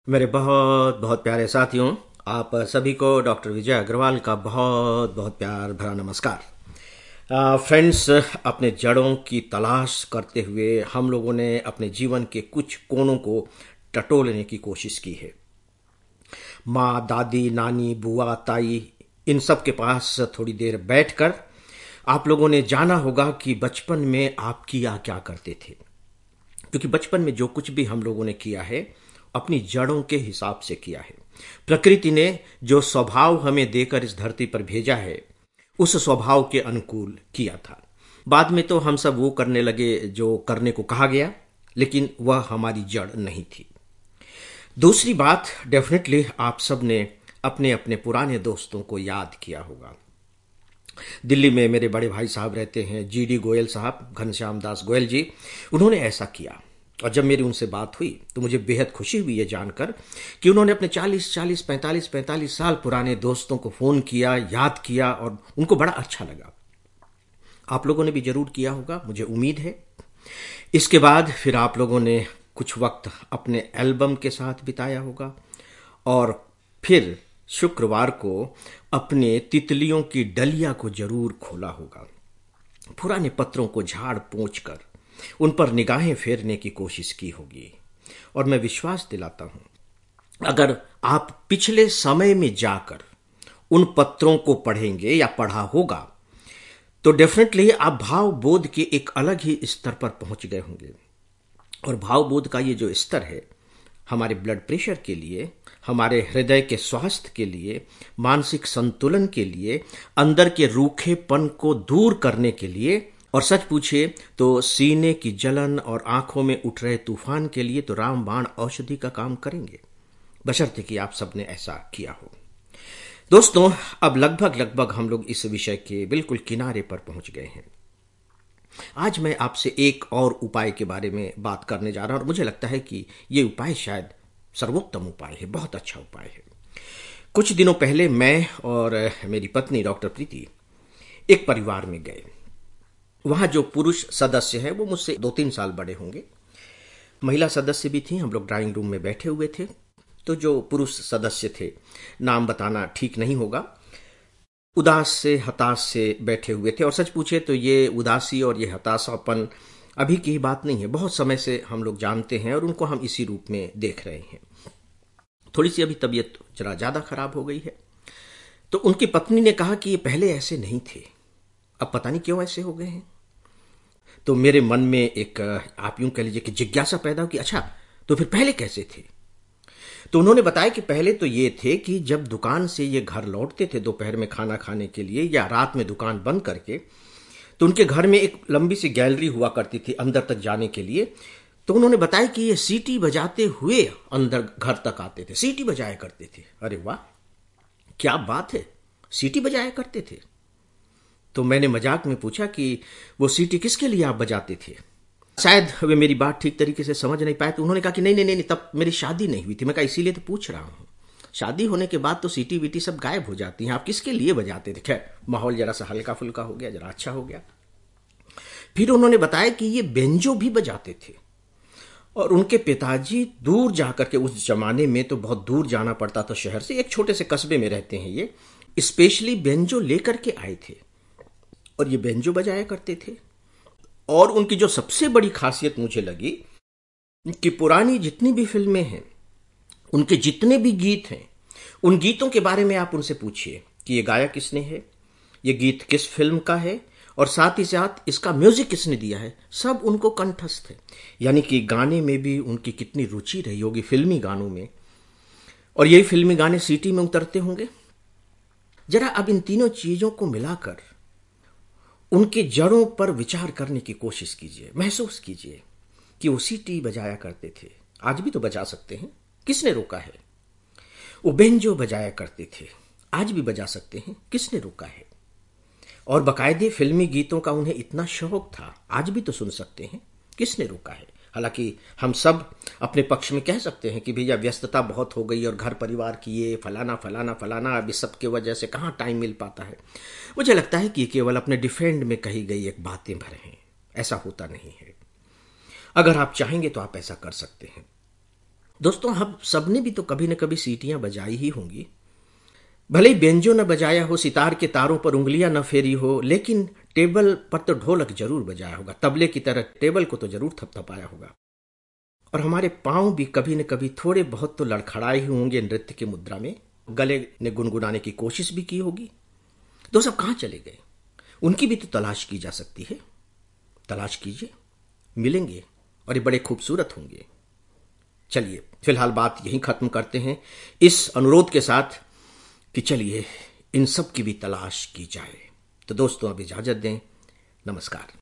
मेरे बहुत बहुत प्यारे साथियों, आप सभी को डॉक्टर विजय अग्रवाल का बहुत बहुत प्यार भरा नमस्कार। फ्रेंड्स, अपने जड़ों की तलाश करते हुए हम लोगों ने अपने जीवन के कुछ कोनों को टटोलने की कोशिश की है। माँ, दादी, नानी, बुआ, ताई, इन सब के पास थोड़ी देर बैठकर आप लोगों ने जाना होगा कि बचपन में आप किया क्या करते थे। क्योंकि बचपन में जो कुछ भी हम लोगों ने किया है अपनी जड़ों के हिसाब से किया है। प्रकृति ने जो स्वभाव हमें देकर इस धरती पर भेजा है उस स्वभाव के अनुकूल किया था। बाद में तो हम सब वो करने लगे जो करने को कहा गया, लेकिन वह हमारी जड़ नहीं थी। दूसरी बात, डेफिनेटली आप सब ने अपने अपने पुराने दोस्तों को याद किया होगा। दिल्ली में मेरे बड़े भाई साहब रहते हैं, जीडी गोयल साहब, घनश्याम दास गोयल जी। उन्होंने ऐसा किया और जब मेरी उनसे बात हुई तो मुझे बेहद खुशी हुई ये जानकर कि उन्होंने अपने 45 साल पुराने दोस्तों को फोन किया, याद किया और उनको बड़ा अच्छा लगा। आप लोगों ने भी जरूर किया होगा, मुझे उम्मीद है। इसके बाद फिर आप लोगों ने कुछ वक्त अपने एल्बम के साथ बिताया होगा और फिर शुक्रवार को अपने तितलियों की डलिया को जरूर खोला होगा। पुराने पत्रों को झाड़ पोंछ कर उन पर निगाहें फेरने की कोशिश की होगी। और मैं विश्वास दिलाता हूं, अगर आप पिछले समय में जाकर उन पत्रों को पढ़ेंगे या पढ़ा होगा तो डेफिनेटली आप भाव बोध के एक अलग ही स्तर पर पहुंच गए होंगे। और भाव बोध का ये जो स्तर है हमारे ब्लड प्रेशर के लिए, हमारे हृदय के स्वास्थ्य के लिए, मानसिक संतुलन के लिए, अंदर के रूखेपन को दूर करने के लिए, और सच पूछिए तो सीने की जलन और आंखों में उठ रहे तूफान के लिए तो रामबाण औषधि का काम करेंगे, बशर्ते कि आप सबने ऐसा किया हो। दोस्तों, अब लगभग हम लोग इस विषय के बिल्कुल किनारे पर पहुंच गए हैं। आज मैं आपसे एक और उपाय के बारे में बात करने जा रहा हूं और मुझे लगता है कि यह उपाय शायद सर्वोत्तम उपाय है, बहुत अच्छा उपाय है। कुछ दिनों पहले मैं और मेरी पत्नी डॉक्टर प्रीति एक परिवार में गए। वहां जो पुरुष सदस्य है वो मुझसे 2-3 साल बड़े होंगे। महिला सदस्य भी थी। हम लोग ड्राइंग रूम में बैठे हुए थे। तो जो पुरुष सदस्य थे, नाम बताना ठीक नहीं होगा, उदास से हताश से बैठे हुए थे। और सच पूछे तो ये उदासी और ये हताशापन अभी की बात नहीं है, बहुत समय से हम लोग जानते हैं और उनको हम इसी रूप में देख रहे हैं। थोड़ी सी अभी तबीयत जरा ज्यादा खराब हो गई है। तो उनकी पत्नी ने कहा कि ये पहले ऐसे नहीं थे, अब पता नहीं क्यों ऐसे हो गए हैं। तो मेरे मन में एक, आप यूं कह लीजिए कि जिज्ञासा पैदा हो कि अच्छा, तो फिर पहले कैसे थे। तो उन्होंने बताया कि पहले तो ये थे कि जब दुकान से ये घर लौटते थे दोपहर में खाना खाने के लिए या रात में दुकान बंद करके, तो उनके घर में एक लंबी सी गैलरी हुआ करती थी अंदर तक जाने के लिए। तो उन्होंने बताया कि ये सीटी बजाते हुए अंदर घर तक आते थे, सीटी बजाया करते थे। अरे वाह, क्या बात है, सीटी बजाया करते थे। तो मैंने मजाक में पूछा कि वो सीटी किसके लिए आप बजाते थे। शायद वे मेरी बात ठीक तरीके से समझ नहीं पाए। तो उन्होंने कहा कि नहीं, तब मेरी शादी नहीं हुई थी। मैं कहा इसीलिए तो पूछ रहा हूं, शादी होने के बाद तो सीटी वीटी सब गायब हो जाती हैं, आप किसके लिए बजाते थे। खैर, माहौल जरा सा हल्का फुल्का हो गया, जरा अच्छा हो गया। फिर उन्होंने बताया कि ये बेंजो भी बजाते थे और उनके पिताजी दूर जाकर के, उस जमाने में तो बहुत दूर जाना पड़ता था शहर से, एक छोटे से कस्बे में रहते हैं ये, स्पेशली बेंजो लेकर के आए थे और ये बेंजो बजाया करते थे। और उनकी जो सबसे बड़ी खासियत मुझे लगी कि पुरानी जितनी भी फिल्में हैं, उनके जितने भी गीत हैं, उन गीतों के बारे में आप उनसे पूछिए कि ये गाया किसने है, ये गीत किस फिल्म का है और साथ ही साथ इसका म्यूजिक किसने दिया है, सब उनको कंठस्थ है। यानी कि गाने में भी उनकी कितनी रुचि रही होगी, फिल्मी गानों में। और यही फिल्मी गाने सीटी में उतरते होंगे। जरा अब इन तीनों चीजों को मिलाकर उनके जड़ों पर विचार करने की कोशिश कीजिए, महसूस कीजिए कि वो सीटी बजाया करते थे, आज भी तो बजा सकते हैं, किसने रोका है। वो बेंजो बजाया करते थे, आज भी बजा सकते हैं, किसने रोका है। और बकायदे फिल्मी गीतों का उन्हें इतना शौक था, आज भी तो सुन सकते हैं, किसने रोका है। हालांकि हम सब अपने पक्ष में कह सकते हैं कि भैया व्यस्तता बहुत हो गई और घर परिवार की ये फलाना फलाना फलाना, अब इस सब की वजह से कहाँ टाइम मिल पाता है। मुझे लगता है कि ये केवल अपने डिफेंड में कही गई एक बातें भर हैं, ऐसा होता नहीं है। अगर आप चाहेंगे तो आप ऐसा कर सकते हैं। दोस्तों, हम सबने भी तो कभी न कभी सीटियां बजाई ही होंगी। भले ही बेंजो न बजाया हो, सितार के तारों पर उंगलियां न फेरी हो, लेकिन टेबल पर तो ढोलक जरूर बजाया होगा, तबले की तरह टेबल को तो जरूर थपथपाया होगा। और हमारे पांव भी कभी न कभी थोड़े बहुत तो लड़खड़ाए ही होंगे नृत्य की मुद्रा में, गले ने गुनगुनाने की कोशिश भी की होगी। तो सब कहाँ चले गए? उनकी भी तो तलाश की जा सकती है। तलाश कीजिए, मिलेंगे और ये बड़े खूबसूरत होंगे। चलिए फिलहाल बात यहीं खत्म करते हैं, इस अनुरोध के साथ कि चलिए इन सब की भी तलाश की जाए। तो दोस्तों, अब इजाजत दें। नमस्कार।